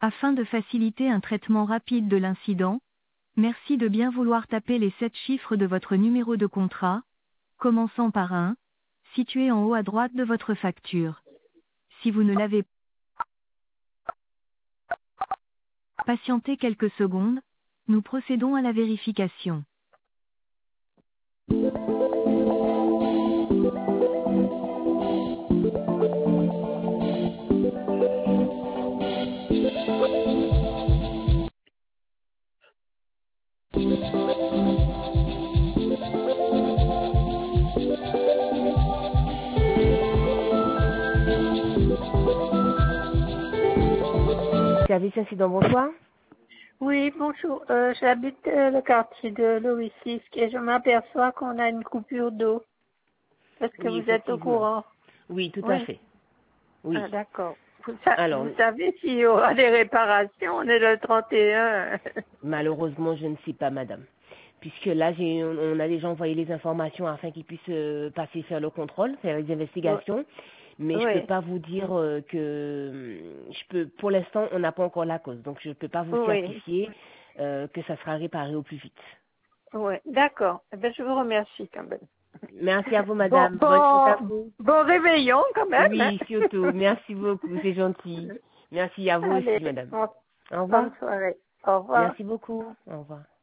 Afin de faciliter un traitement rapide de l'incident, merci de bien vouloir taper les 7 chiffres de votre numéro de contrat, commençant par 1, situé en haut à droite de votre facture. Si vous ne l'avez pas, patientez quelques secondes, nous procédons à la vérification. Service incident, bonsoir. Oui, bonjour. J'habite le quartier de Louis VI et je m'aperçois qu'on a une coupure d'eau. Est-ce que Oui, vous êtes au effectivement. courant? Oui, tout à Oui. fait. Oui. Ah, d'accord. Alors, Vous savez s'il y aura des réparations? On est le 31. malheureusement, je ne sais pas, madame. Puisque là, on a déjà envoyé les informations afin qu'ils puissent passer faire le contrôle, faire les investigations. Mais je peux Oui, pas vous dire pour l'instant, on n'a pas encore la cause. Donc, je ne peux pas vous oui, certifier que ça sera réparé au plus vite. oui. D'accord. Eh bien, je vous remercie quand même. Merci à vous, Bon, madame. Bonne fête à bon, vous. bon réveillon quand même. Oui, surtout. Merci beaucoup. C'est gentil. Merci à vous Allez, aussi, madame. Au revoir. bonne soirée. Au revoir. Merci beaucoup. Au revoir.